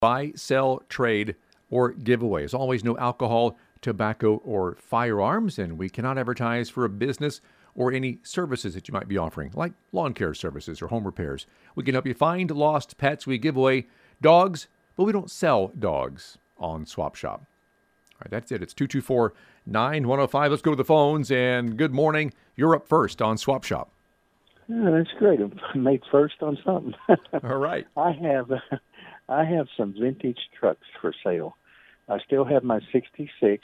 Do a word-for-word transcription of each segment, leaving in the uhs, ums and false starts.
buy, sell, trade, or give away. As always, no alcohol, tobacco, or firearms, and we cannot advertise for a business or any services that you might be offering, like lawn care services or home repairs. We can help you find lost pets. We give away dogs, but we don't sell dogs on Swap Shop. All right, that's it. It's two two four, nine one zero five. Let's go to the phones, and good morning. You're up first on Swap Shop. Yeah, that's great. I made first on something. All right. I have I have some vintage trucks for sale. I still have my sixty-six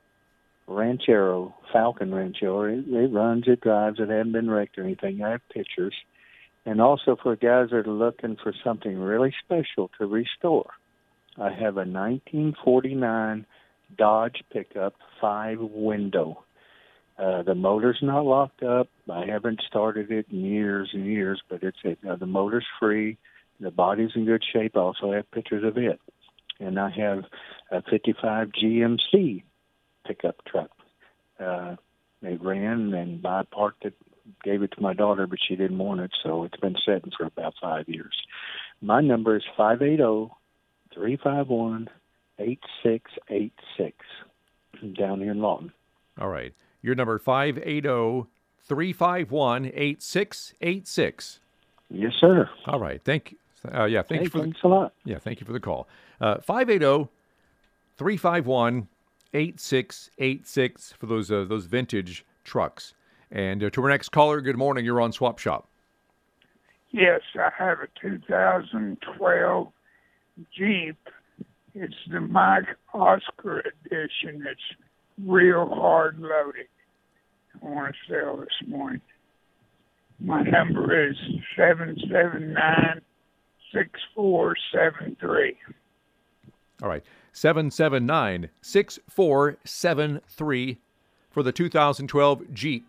Ranchero, Falcon Ranchero. It, it runs, it drives, it hasn't been wrecked or anything. I have pictures. And also for guys that are looking for something really special to restore, I have a nineteen forty-nine Dodge pickup, five window. Uh, the motor's not locked up. I haven't started it in years and years, but it's uh, the motor's free. The body's in good shape. I also have pictures of it. And I have a fifty-five G M C pickup truck. Uh, they ran, and I parked it, gave it to my daughter, but she didn't want it, so it's been sitting for about five years. My number is five eight zero, three five one, eight six eight six down here in Lawton. All right. Your number, five eight zero, three five one, eight six eight six. Yes, sir. All right. Thank you. Uh, yeah, thank hey, you for thanks the, a lot. Yeah, thank you for the call. Uh, five eight zero, three five one, eight six eight six for those uh, those vintage trucks. And uh, to our next caller, good morning. You're on Swap Shop. Yes, I have a two thousand twelve Jeep. It's the Mike Oscar edition. It's real hard loaded. I want to sell this morning. My number is seven seven nine, six four seven three. All right. seven seven nine, six four seven three for the two thousand twelve Jeep.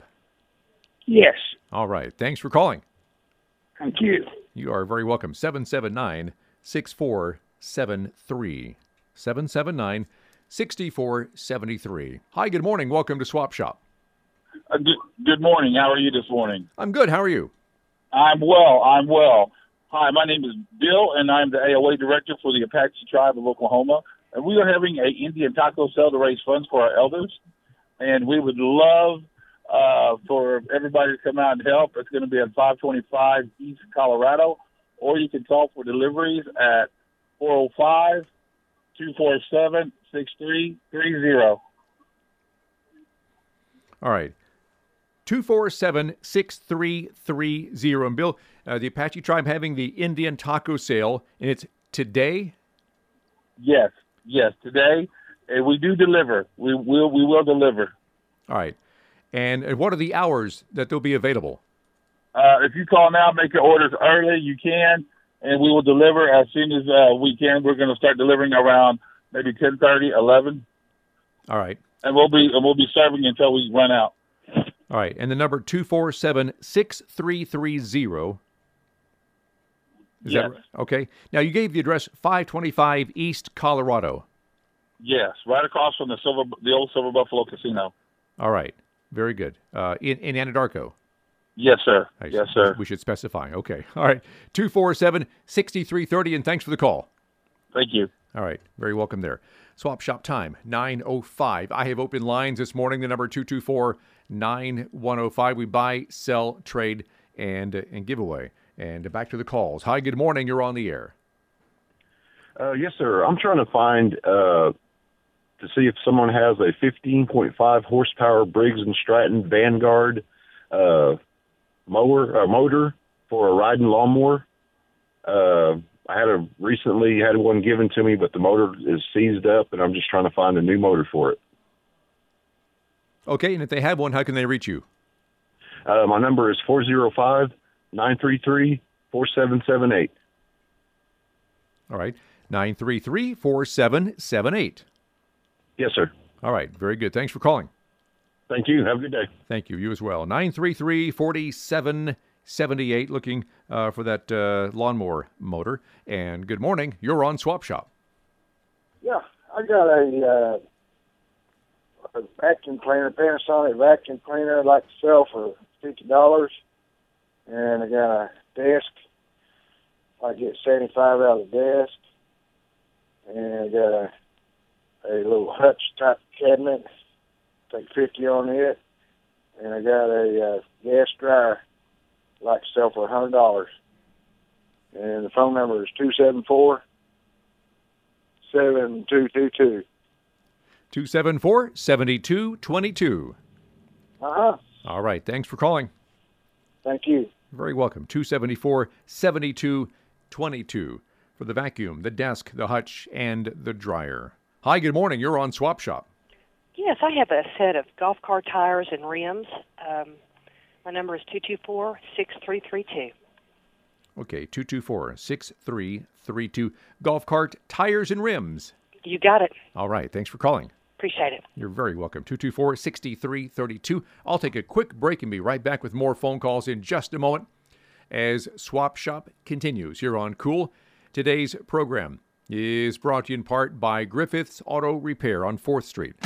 Yes. All right. Thanks for calling. Thank you. You are very welcome. seven seven nine, six four seven three. seven seven nine, six four seven three. Hi, good morning. Welcome to Swap Shop. Uh, good, good morning. How are you this morning? I'm good. How are you? I'm well. I'm well. Hi, my name is Bill, and I'm the A O A director for the Apache Tribe of Oklahoma. And we are having an Indian taco sale to raise funds for our elders. And we would love uh, for everybody to come out and help. It's going to be at five twenty-five East Colorado, or you can call for deliveries at four oh five, two four seven, six three three zero. All right. two four seven, six three three zero. And Bill, uh, the Apache Tribe having the Indian taco sale, and it's today? Yes, yes, today. And we do deliver. We will we will deliver. All right. And what are the hours that they'll be available? Uh, if you call now, make your orders early, you can, and we will deliver as soon as uh, we can. We're going to start delivering around maybe ten thirty, eleven. All right. And we'll be and we'll be serving until we run out. All right. And the number two four seven, six three three zero. Is Yes. that right? Okay. Now, you gave the address five twenty-five East Colorado. Yes, right across from the Silver, the old Silver Buffalo Casino. All right. Very good. Uh, in, in Anadarko. Yes, sir. I- Yes, sir. We should specify. Okay. All right. two four seven, six three three zero, and thanks for the call. Thank you. All right. Very welcome there. Swap Shop time, nine oh five. I have open lines this morning, the number two two four, nine one oh five. We buy, sell, trade, and, uh, and give away. And back to the calls. Hi, good morning. You're on the air. Uh, yes, sir. I'm trying to find uh, to see if someone has a fifteen point five horsepower Briggs and Stratton Vanguard uh, mower uh, motor for a riding lawnmower. Uh, I had a recently had one given to me, but the motor is seized up, and I'm just trying to find a new motor for it. Okay, and if they have one, how can they reach you? Uh, my number is four oh five, nine three three, four seven seven eight. All right, nine three three, four seven seven eight. Yes, sir. All right, very good. Thanks for calling. Thank you. Have a good day. Thank you. You as well. nine three three, four seven seven eight, looking uh, for that uh, lawnmower motor. And good morning. You're on Swap Shop. Yeah, I got a, uh, a vacuum cleaner, Panasonic vacuum cleaner I'd like to sell for fifty dollars. And I got a desk. I get seventy-five out of the desk. I got a, a little hutch type cabinet, take fifty on it, and I got a uh, gas dryer, like to sell for one hundred dollars. And the phone number is two seven four, seven two two two. two seven four, seven two two two. Uh-huh. All right. Thanks for calling. Thank you. Very welcome. two seven four, seven two two two for the vacuum, the desk, the hutch, and the dryer. Hi, good morning. You're on Swap Shop. Yes, I have a set of golf cart tires and rims. Um, my number is two two four, six three three two. Okay, two two four, six three three two. Golf cart, tires, and rims. You got it. All right. Thanks for calling. Appreciate it. You're very welcome. two two four, six three three two. I'll take a quick break and be right back with more phone calls in just a moment as Swap Shop continues here on Cool. Today's program is brought to you in part by Griffith's Auto Repair on fourth Street.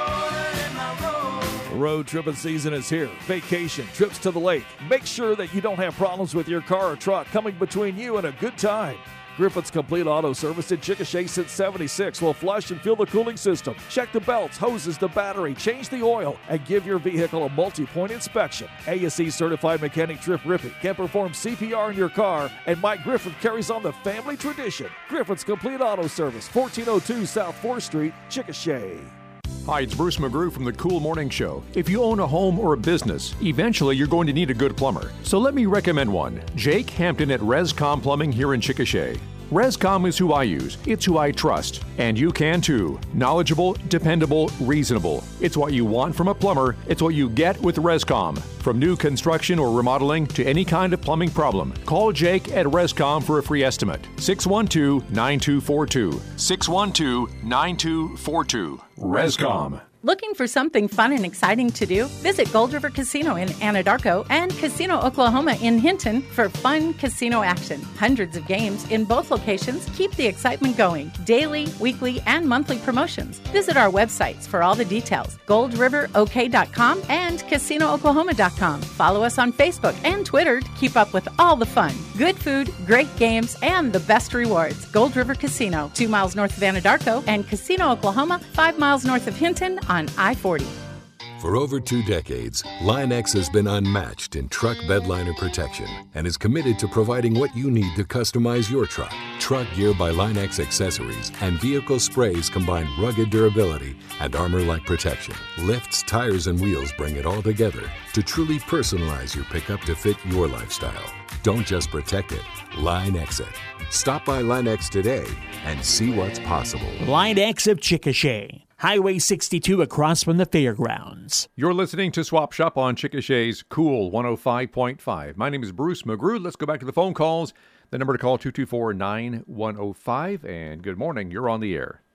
Road tripping season is here. Vacation, trips to the lake. Make sure that you don't have problems with your car or truck coming between you and a good time. Griffith's Complete Auto Service in Chickasha since seventy-six will flush and fill the cooling system, check the belts, hoses, the battery, change the oil, and give your vehicle a multi-point inspection. A S E certified mechanic Trip Rippey can perform C P R in your car, and Mike Griffith carries on the family tradition. Griffith's Complete Auto Service, fourteen oh two South fourth Street, Chickasha. Hi, it's Bruce McGrew from the Cool Morning Show. If you own a home or a business, eventually you're going to need a good plumber. So let me recommend one. Jake Hampton at Rescom Plumbing here in Chickasha. Rescom is who I use. It's who I trust. And you can too. Knowledgeable, dependable, reasonable. It's what you want from a plumber. It's what you get with Rescom. From new construction or remodeling to any kind of plumbing problem, call Jake at Rescom for a free estimate. six one two, nine two four two. six one two, nine two four two. Rescom. Looking for something fun and exciting to do? Visit Gold River Casino in Anadarko and Casino Oklahoma in Hinton for fun casino action. Hundreds of games in both locations keep the excitement going. Daily, weekly, and monthly promotions. Visit our websites for all the details. gold river o k dot com and casino oklahoma dot com. Follow us on Facebook and Twitter to keep up with all the fun. Good food, great games, and the best rewards. Gold River Casino, two miles north of Anadarko, and Casino Oklahoma, five miles north of Hinton on I forty. For over two decades, Line-X has been unmatched in truck bedliner protection and is committed to providing what you need to customize your truck. Truck Gear by Line-X accessories and vehicle sprays combine rugged durability and armor-like protection. Lifts, tires, and wheels bring it all together to truly personalize your pickup to fit your lifestyle. Don't just protect it, Line-X it. Stop by Line-X today and see what's possible. Line-X of Chickasha. Highway sixty-two across from the fairgrounds. You're listening to Swap Shop on Chickasha's Cool one oh five point five. My name is Bruce McGrew. Let's go back to the phone calls. The number to call, two two four, nine one oh five. And good morning. You're on the air.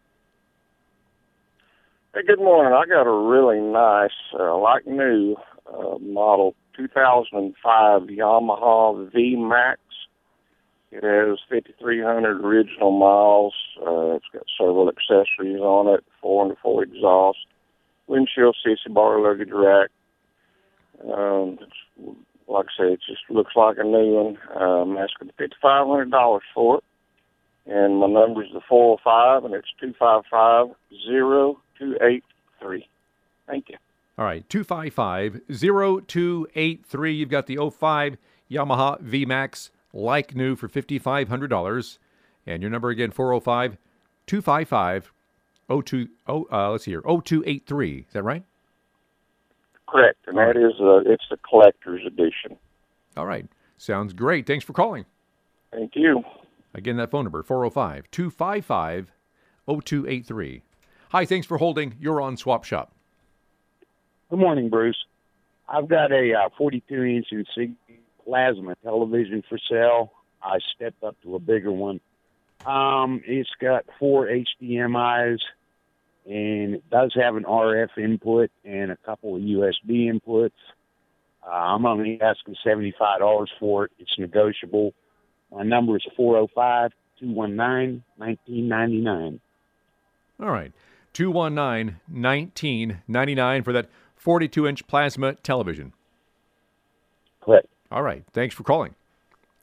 Hey, good morning. I got a really nice, uh, like new, uh, model two thousand five Yamaha V MAX. It has fifty-three hundred original miles. Uh, it's got several accessories on it, four under four exhaust, windshield, sissy bar, luggage rack. Um, it's, like I say, it just looks like a new one. Uh, I'm asking five thousand five hundred dollars for it. And my number is the four oh five, and it's two five five, zero two eight three. Thank you. All right, two five five, zero two eight three. You've got the oh five Yamaha V MAX. Like new for five thousand five hundred dollars. And your number again, four oh five, two five five, oh two, oh, uh, let's see here, oh two eight three. Is that right? Correct. And that is, uh, it's the collector's edition. All right. Sounds great. Thanks for calling. Thank you. Again, that phone number, four oh five, two five five, oh two eight three. Hi, thanks for holding. You're on Swap Shop. Good morning, Bruce. I've got a uh, forty-two inch Insignia plasma television for sale. I stepped up to a bigger one. Um, it's got four H D M Is, and it does have an R F input and a couple of U S B inputs. Uh, I'm only asking seventy-five dollars for it. It's negotiable. My number is four oh five, two one nine, nineteen ninety-nine. All right. two one nine, nineteen ninety-nine for that forty-two inch plasma television. Correct. All right. Thanks for calling.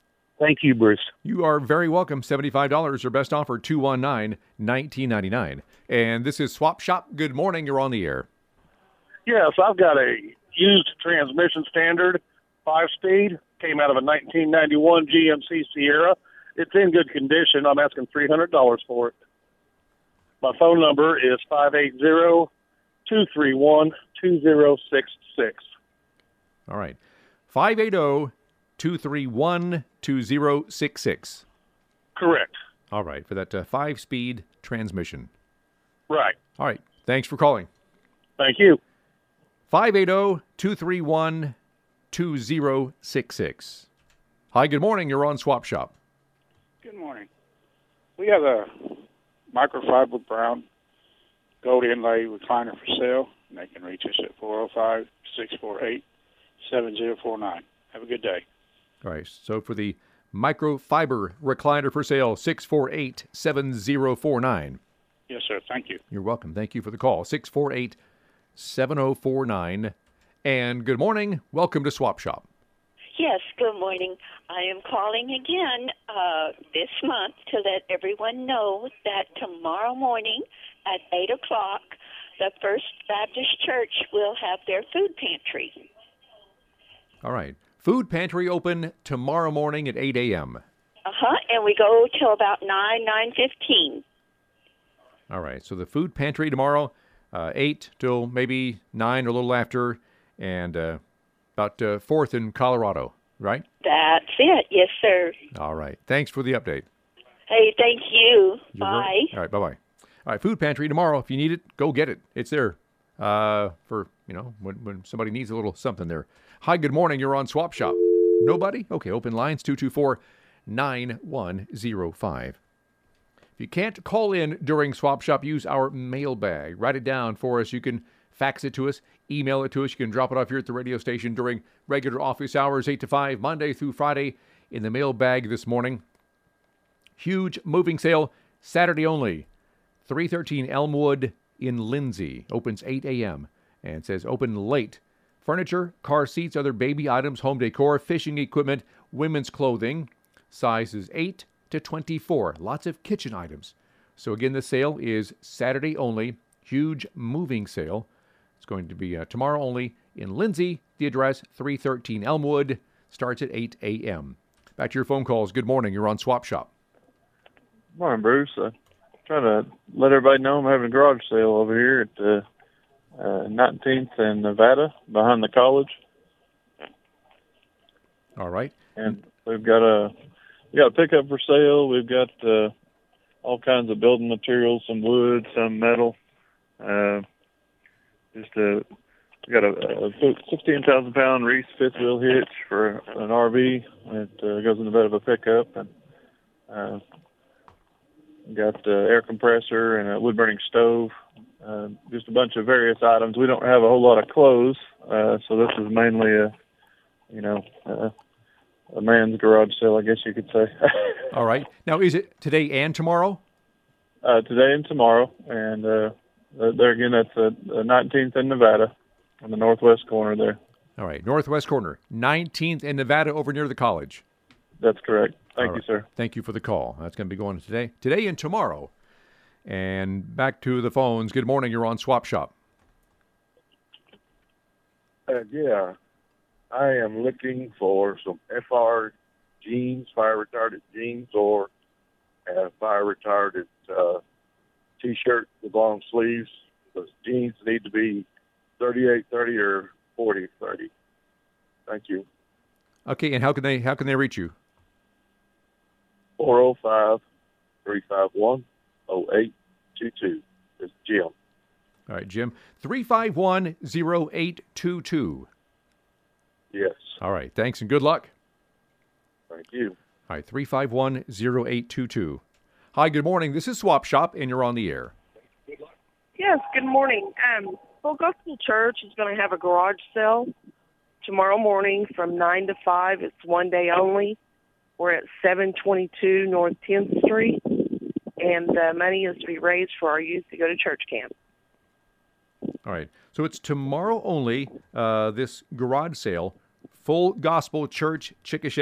Thank you, Bruce. You are very welcome. seventy-five dollars or best offer, two one nine, one nine nine nine. And this is Swap Shop. Good morning. You're on the air. Yes, I've got a used transmission standard, five-speed, came out of a nineteen ninety-one G M C Sierra. It's in good condition. I'm asking three hundred dollars for it. My phone number is five eight zero, two three one, two zero six six. All right. five eight zero, two three one, two zero six six. Correct. All right, for that uh, five-speed transmission. Right. All right. Thanks for calling. Thank you. five eight zero, two three one, two zero six six. Hi, good morning. You're on Swap Shop. Good morning. We have a microfiber brown gold inlay recliner for sale, and they can reach us at four oh five, six four eight, seven oh four nine. Have a good day. All right, so for the microfiber recliner for sale, six four eight, seven oh four nine. Yes, sir. Thank you. You're welcome. Thank you for the call, six four eight, seven oh four nine. And good morning. Welcome to Swap Shop. Yes, good morning. I am calling again uh, this month to let everyone know that tomorrow morning at eight o'clock, the First Baptist Church will have their food pantry. All right. Food pantry open tomorrow morning at eight a.m. Uh-huh, and we go till about nine, nine fifteen. All right. So the food pantry tomorrow, uh, eight till maybe nine or a little after, and uh, about uh, fourth in Colorado, right? That's it. Yes, sir. All right. Thanks for the update. Hey, thank you. You're Bye. Very, all right. Bye-bye. All right. Food pantry tomorrow. If you need it, go get it. It's there uh, for, you know, when, when somebody needs a little something there. Hi, good morning. You're on Swap Shop. Nobody? Okay. Open lines, two two four, nine one zero five. If you can't call in during Swap Shop, use our mailbag. Write it down for us. You can fax it to us, email it to us. You can drop it off here at the radio station during regular office hours, eight to five, Monday through Friday. In the mailbag this morning, huge moving sale, Saturday only. three thirteen Elmwood in Lindsay. Opens eight a.m. and says open late. Furniture, car seats, other baby items, home decor, fishing equipment, women's clothing. Sizes eight to twenty-four. Lots of kitchen items. So again, the sale is Saturday only. Huge moving sale. It's going to be uh, tomorrow only in Lindsay. The address, three thirteen Elmwood. Starts at eight a.m. Back to your phone calls. Good morning. You're on Swap Shop. Morning, Bruce. Uh, trying to let everybody know I'm having a garage sale over here at uh, uh, nineteenth and Nevada behind the college. All right. And we've got a we got a pickup for sale. We've got uh, all kinds of building materials, some wood, some metal. Uh, just a we got a, a sixteen thousand pound Reese fifth wheel hitch for an R V. It uh, goes in the bed of a pickup, and uh, got uh, air compressor and a wood burning stove. Uh, just a bunch of various items. We don't have a whole lot of clothes, uh, so this is mainly a you know uh, a man's garage sale, I guess you could say. All right. Now, is it today and tomorrow? Uh, today and tomorrow, and uh, there again, that's uh, nineteenth in Nevada, on the northwest corner there. All right, northwest corner, nineteenth in Nevada, over near the college. That's correct. Thank All you, right. sir. Thank you for the call. That's going to be going today, today and tomorrow. And back to the phones. Good morning. You're on Swap Shop. Uh, yeah, I am looking for some F R jeans, fire retardant jeans, or uh, fire retardant uh, T-shirt with long sleeves. Those jeans need to be thirty-eight thirty or forty thirty. Thank you. Okay, and how can they how can they reach you? four oh five, three five one, oh eight two two. This is Jim. All right, Jim. three five one, oh eight two two. Yes. All right, thanks and good luck. Thank you. All right, three five one, oh eight two two. Hi, good morning. This is Swap Shop, and you're on the air. Yes, good morning. Um, Full Gospel Church is going to have a garage sale tomorrow morning from nine to five. It's one day only. We're at seven twenty-two North tenth Street, and the money is to be raised for our youth to go to church camp. All right, so it's tomorrow only, uh, this garage sale, Full Gospel Church, Chickasha,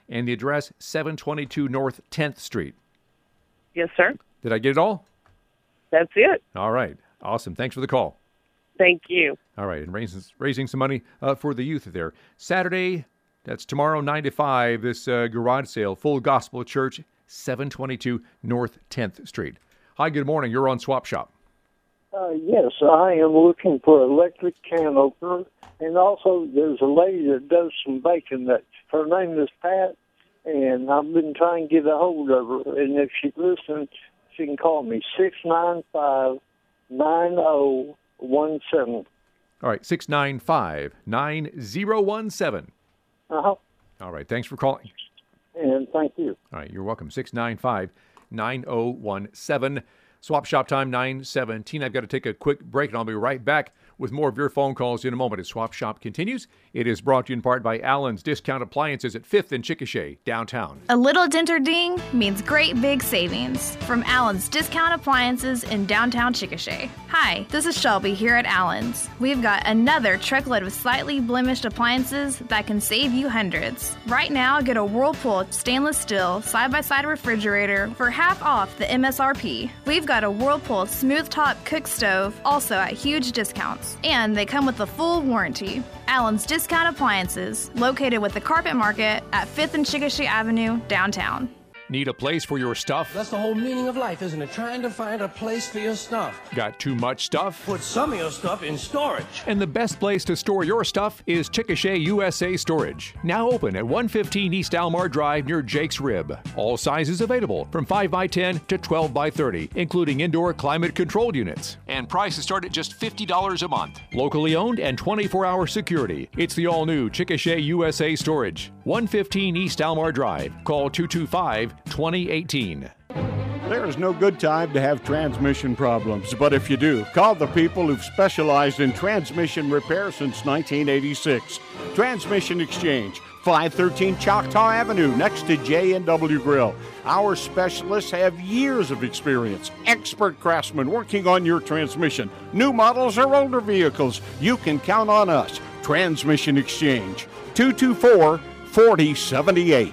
And the address, seven twenty-two North tenth Street. Yes, sir. Did I get it all? That's it. All right. Awesome. Thanks for the call. Thank you. All right. And raising, raising some money uh, for the youth there. Saturday, that's tomorrow, nine to five, this uh, garage sale, Full Gospel Church, seven twenty-two North tenth Street. Hi, good morning. You're on Swap Shop. Uh, yes, I am looking for electric can opener. And also, there's a lady that does some baking nuts. Her name is Pat, and I've been trying to get a hold of her. And if she listens, she can call me, six nine five, nine zero one seven. All right, six nine five, nine zero one seven. Uh-huh. All right, thanks for calling. And thank you. All right, you're welcome. six nine five, nine zero one seven. Swap Shop time, nine seventeen. I've got to take a quick break, and I'll be right back with more of your phone calls in a moment as Swap Shop continues. It is brought to you in part by Allen's Discount Appliances at fifth and Chickasha, downtown. A little dent or ding means great big savings from Allen's Discount Appliances in downtown Chickasha. Hi, this is Shelby here at Allen's. We've got another truckload of slightly blemished appliances that can save you hundreds. Right now, get a Whirlpool stainless steel side-by-side refrigerator for half off the M S R P. We've got a Whirlpool smooth top cook stove also at huge discounts. And they come with a full warranty. Allen's Discount Appliances, located with the Carpet Market at fifth and Chickasha Avenue, downtown. Need a place for your stuff? That's the whole meaning of life, isn't it? Trying to find a place for your stuff. Got too much stuff? Put some of your stuff in storage. And the best place to store your stuff is Chickasha U S A Storage. Now open at one fifteen East Almar Drive near Jake's Rib. All sizes available from five by ten to twelve by thirty, including indoor climate-controlled units. And prices start at just fifty dollars a month. Locally owned and twenty-four hour security. It's the all-new Chickasha U S A Storage. one fifteen East Almar Drive. Call two two five, twenty eighteen. There is no good time to have transmission problems, but if you do, call the people who've specialized in transmission repair since nineteen eighty-six. Transmission Exchange, five thirteen Choctaw Avenue, next to J and W Grill. Our specialists have years of experience, expert craftsmen working on your transmission. New models or older vehicles, you can count on us. Transmission Exchange, two two four, four zero seven eight.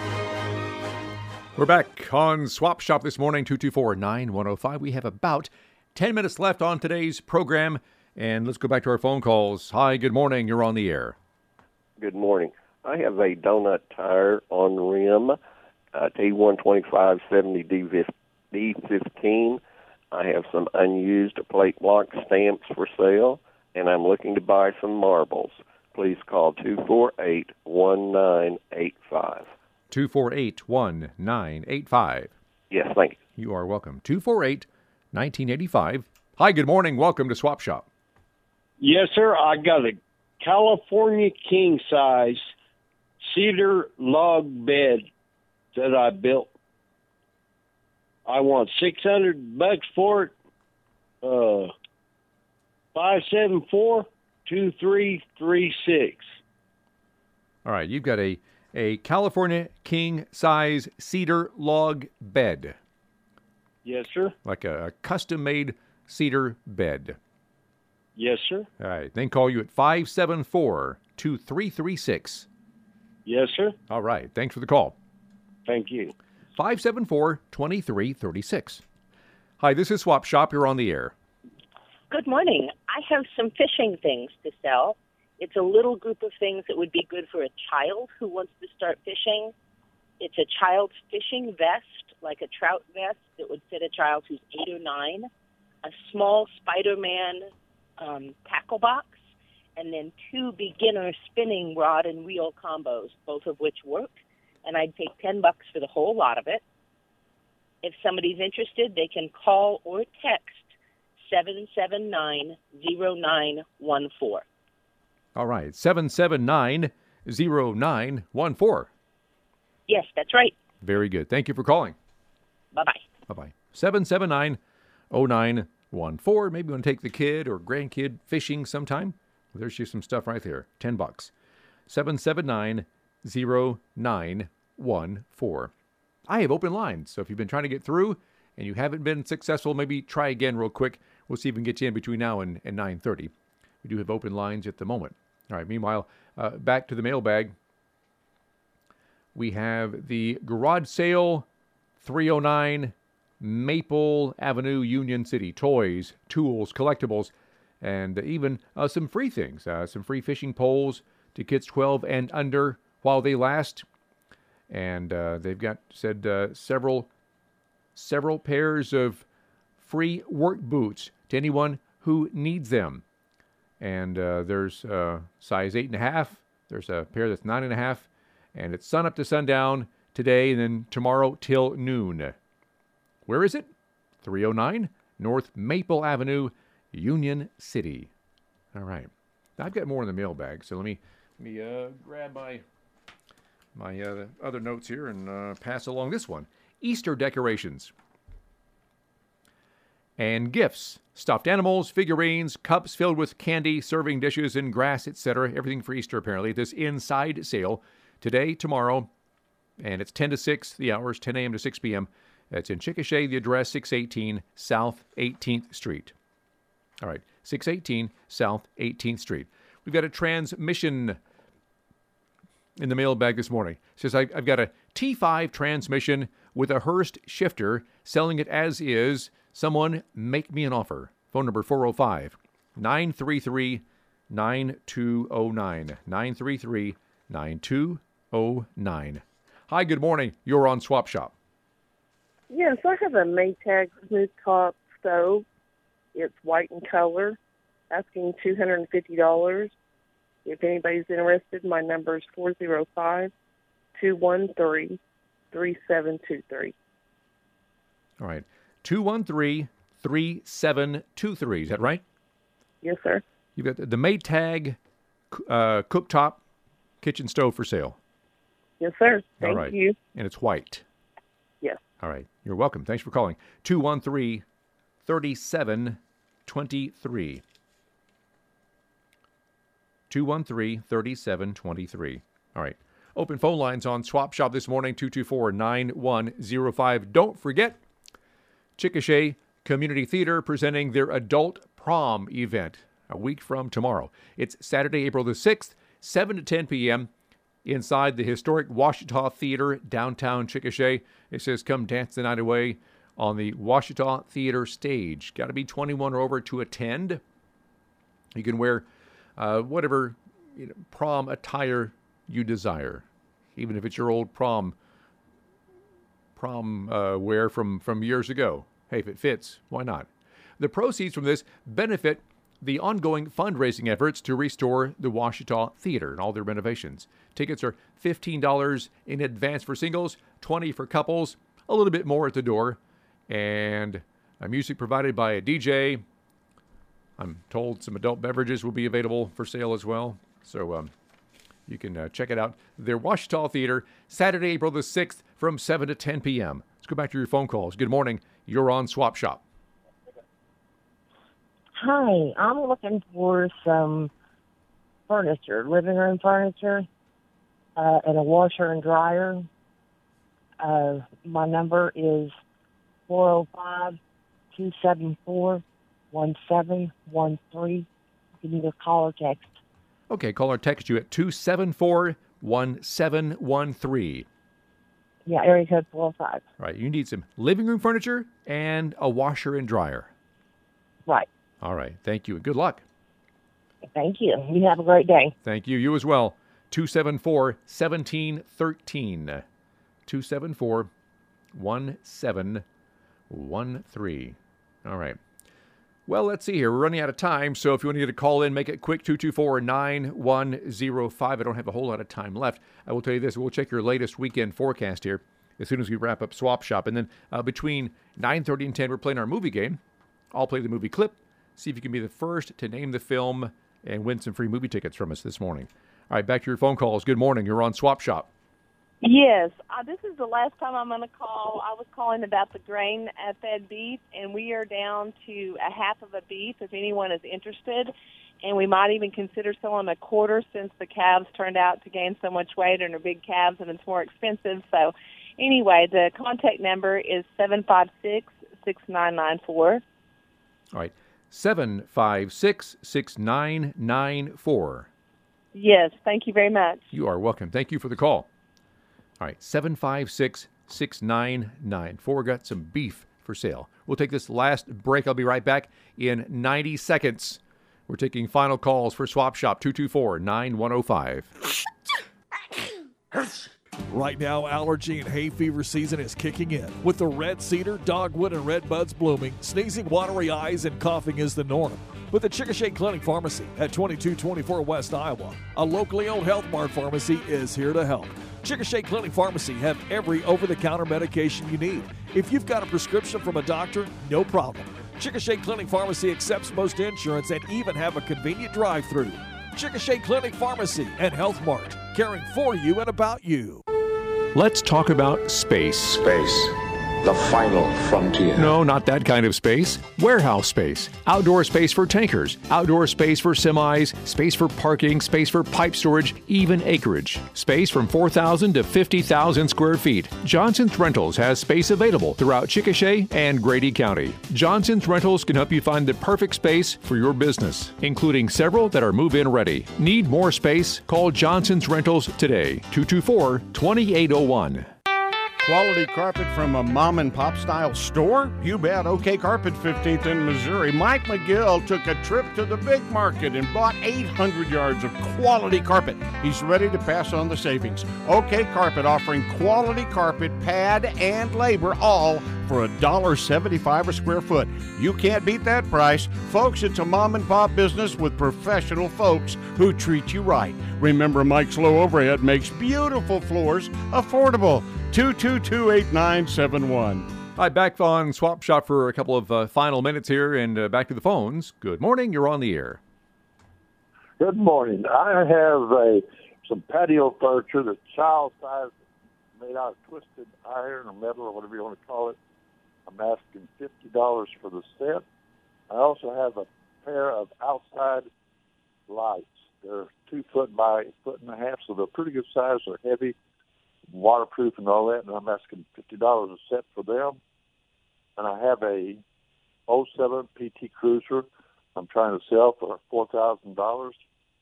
We're back on Swap Shop this morning, two two four, nine one zero five. We have about ten minutes left on today's program, and let's go back to our phone calls. Hi, good morning. You're on the air. Good morning. I have a donut tire on rim, uh, T one twenty-five seventy D fifteen. I have some unused plate block stamps for sale, and I'm looking to buy some marbles. Please call two four eight, one nine eight five. two four eight, one nine eight five. Yes, thank you. You are welcome. two four eight, one nine eight five. Hi, good morning. Welcome to Swap Shop. Yes, sir. I got a California king size cedar log bed that I built. I want six hundred bucks for it. Uh, five seven four, two three three six. All right, you've got a A California king size cedar log bed. Yes, sir. Like a, a custom made cedar bed. Yes, sir. All right. Then call you at five seven four, two three three six. Yes, sir. All right. Thanks for the call. Thank you. five seven four, two three three six. Hi, this is Swap Shop. You're on the air. Good morning. I have some fishing things to sell. It's a little group of things that would be good for a child who wants to start fishing. It's a child's fishing vest, like a trout vest that would fit a child who's eight or nine, a small Spider-Man um, tackle box, and then two beginner spinning rod and reel combos, both of which work. And I'd take ten bucks for the whole lot of it. If somebody's interested, they can call or text seven seven nine, zero nine one four. All right, seven seven nine, zero nine one four. Yes, that's right. Very good. Thank you for calling. Bye-bye. Bye-bye. seven seven nine, zero nine one four. Maybe you want to take the kid or grandkid fishing sometime. Well, there's just some stuff right there. ten bucks. seven seven nine, zero nine one four. I have open lines, so if you've been trying to get through and you haven't been successful, maybe try again real quick. We'll see if we can get you in between now and, and nine thirty. We do have open lines at the moment. All right, meanwhile, uh, back to the mailbag. we have the garage sale, three oh nine Maple Avenue, Union City. Toys, tools, collectibles, and even uh, some free things. Uh, some free fishing poles to kids twelve and under while they last. And uh, they've got, said, uh, several, several pairs of free work boots to anyone who needs them. And uh, there's uh, size eight and a half. There's a pair that's nine and a half. And it's sun up to sundown today and then tomorrow till noon. Where is it? three oh nine North Maple Avenue, Union City. All right. Now, I've got more in the mailbag, so let me let me uh, grab my my uh, other notes here and uh, pass along this one. Easter decorations and gifts. Stuffed animals, figurines, cups filled with candy, serving dishes and grass, et cetera. Everything for Easter, apparently. This inside sale today, tomorrow, and it's ten to six, the hours, ten a.m. to six p.m. That's in Chickasha, the address six eighteen South eighteenth Street. All right, six eighteen South eighteenth Street. We've got a transmission in the mailbag this morning. It says, I've got a T five transmission with a Hurst shifter, selling it as is. Someone make me an offer. Phone number four oh five, nine three three, nine two oh nine. nine three three, nine two oh nine. Hi, good morning. You're on Swap Shop. Yes, I have a Maytag smooth top stove. It's white in color, asking two hundred fifty dollars. If anybody's interested, my number is four oh five, two one three, three seven two three. All right. two one three, three seven two three. Is that right? Yes, sir. You've got the Maytag uh, cooktop kitchen stove for sale. Yes, sir. Thank All right. you. And it's white. Yes. All right. You're welcome. Thanks for calling. two one three, three seven two three. two one three, three seven two three. All right. Open phone lines on Swap Shop this morning, two two four, nine one oh five. Don't forget, Chickasha Community Theater presenting their adult prom event a week from tomorrow. It's Saturday, April the sixth, seven to ten p.m. inside the historic Washita Theater, downtown Chickasha. It says, come dance the night away on the Washita Theater stage. Got to be twenty-one or over to attend. You can wear uh, whatever you know, prom attire you desire, even if it's your old prom prom uh, wear from, from years ago. Hey, if it fits, why not? The proceeds from this benefit the ongoing fundraising efforts to restore the Washita Theater and all their renovations. Tickets are fifteen dollars in advance for singles, twenty dollars for couples, a little bit more at the door, and a music provided by a D J. I'm told some adult beverages will be available for sale as well, so um, you can uh, check it out. Their Washita Theater, Saturday, April the sixth, from seven to ten p.m. Let's go back to your phone calls. Good morning. You're on Swap Shop. Hi, I'm looking for some furniture, living room furniture, uh, and a washer and dryer. Uh, my number is four oh five, two seven four, one seven one three. You can either call or text. Okay, call or text you at two seven four, one seven one three. Yeah, area code four oh five. All right, you need some living room furniture and a washer and dryer. Right. All right, thank you, and good luck. Thank you. You have a great day. Thank you. You as well. two seven four, one seven one three. two seven four, one seven one three. All right. Well, let's see here. We're running out of time, so if you want to get a call in, make it quick, two two four, nine one oh five. I don't have a whole lot of time left. I will tell you this. We'll check your latest weekend forecast here as soon as we wrap up Swap Shop. And then uh, between nine thirty and ten, we're playing our movie game. I'll play the movie clip. See if you can be the first to name the film and win some free movie tickets from us this morning. All right, back to your phone calls. Good morning. You're on Swap Shop. Yes, uh, this is the last time I'm going to call. I was calling about the grain-fed beef, and we are down to a half of a beef if anyone is interested. And we might even consider selling a quarter since the calves turned out to gain so much weight and are big calves and it's more expensive. So anyway, the contact number is seven five six, six nine nine four. All right, seven five six, six nine nine four. Yes, thank you very much. You are welcome. Thank you for the call. All right, seven five six, six nine nine four. Got some beef for sale. We'll take this last break. I'll be right back in ninety seconds. We're taking final calls for Swap Shop, two two four, nine one oh five. Right now, allergy and hay fever season is kicking in. With the red cedar, dogwood, and red buds blooming, sneezing, watery eyes, and coughing is the norm. But the Chickasha Clinic Pharmacy at twenty-two twenty-four West Iowa, a locally owned Health Mart pharmacy, is here to help. Chickasha Clinic Pharmacy have every over-the-counter medication you need. If you've got a prescription from a doctor, no problem. Chickasha Clinic Pharmacy accepts most insurance and even have a convenient drive-through. Chickasha Clinic Pharmacy and Health Mart, caring for you and about you. Let's talk about space. Space. The final frontier. No, not that kind of space. Warehouse space. Outdoor space for tankers. Outdoor space for semis. Space for parking. Space for pipe storage. Even acreage. Space from four thousand to fifty thousand square feet. Johnson's Rentals has space available throughout Chickasha and Grady County. Johnson's Rentals can help you find the perfect space for your business, including several that are move-in ready. Need more space? Call Johnson's Rentals today. two two four, two eight zero one. Quality carpet from a mom and pop style store? You bet. OK Carpet, fifteenth in Missouri. Mike McGill took a trip to the big market and bought eight hundred yards of quality carpet. He's ready to pass on the savings. OK Carpet offering quality carpet, pad, and labor, all for one dollar seventy-five a square foot. You can't beat that price. Folks, it's a mom and pop business with professional folks who treat you right. Remember, Mike's low overhead makes beautiful floors affordable. two two two, eight nine seven one. All right, back on Swap Shop for a couple of uh, final minutes here, and uh, back to the phones. Good morning. You're on the air. Good morning. I have a some patio furniture that's child size, made out of twisted iron or metal or whatever you want to call it. I'm asking fifty dollars for the set. I also have a pair of outside lights. They're two foot by a foot and a half, so they're pretty good size. They're heavy, waterproof and all that, and I'm asking fifty dollars a set for them. And I have a oh seven P T Cruiser I'm trying to sell for four thousand dollars.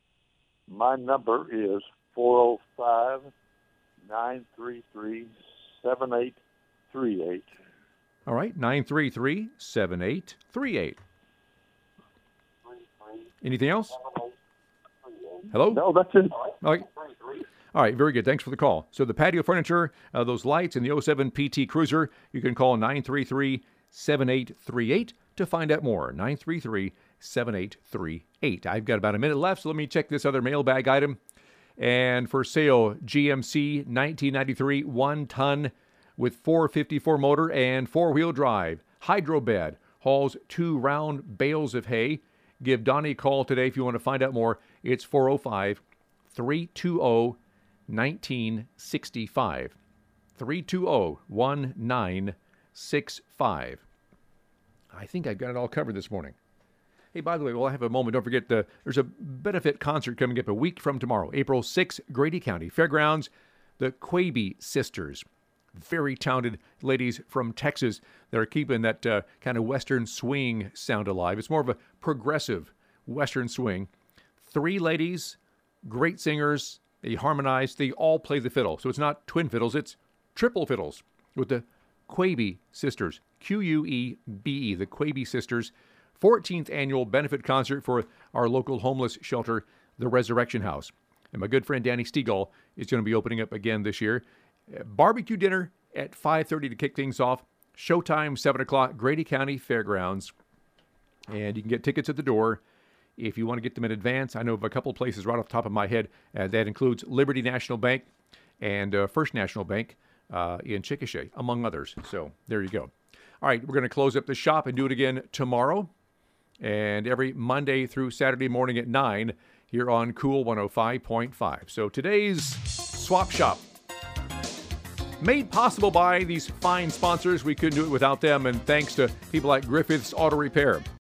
My number is four oh five, nine three three, seven eight three eight. All right, nine three three, seven eight three eight. Anything else? Hello? No, that's it. Okay. All right, very good. Thanks for the call. So the patio furniture, uh, those lights, and the oh seven P T Cruiser, you can call nine three three, seven eight three eight to find out more. nine three three, seven eight three eight. I've got about a minute left, so let me check this other mailbag item. And for sale, G M C nineteen ninety-three one-ton with four fifty-four motor and four-wheel drive. Hydro bed, hauls two round bales of hay. Give Donnie a call today if you want to find out more. It's four oh five, three two oh, nineteen sixty-five. three two oh, one nine six five. I think I've got it all covered this morning. Hey, by the way, while I have a moment, don't forget the, there's a benefit concert coming up a week from tomorrow, April sixth, Grady County Fairgrounds, the Quaby Sisters. Very talented ladies from Texas that are keeping that uh, kind of Western swing sound alive. It's more of a progressive Western swing. Three ladies, great singers. They harmonize. They all play the fiddle. So it's not twin fiddles. It's triple fiddles with the Quaby Sisters. Q U E B E, the Quaby Sisters. fourteenth annual benefit concert for our local homeless shelter, the Resurrection House. And my good friend Danny Stegall is going to be opening up again this year. Barbecue dinner at five thirty to kick things off. Showtime, seven o'clock, Grady County Fairgrounds. And you can get tickets at the door if you want to get them in advance. I know of a couple places right off the top of my head. Uh, that includes Liberty National Bank and uh, First National Bank uh, in Chickasha, among others. So there you go. All right, we're going to close up the shop and do it again tomorrow. And every Monday through Saturday morning at nine here on Cool one oh five point five. So today's Swap Shop, made possible by these fine sponsors. We couldn't do it without them. And thanks to people like Griffith's Auto Repair,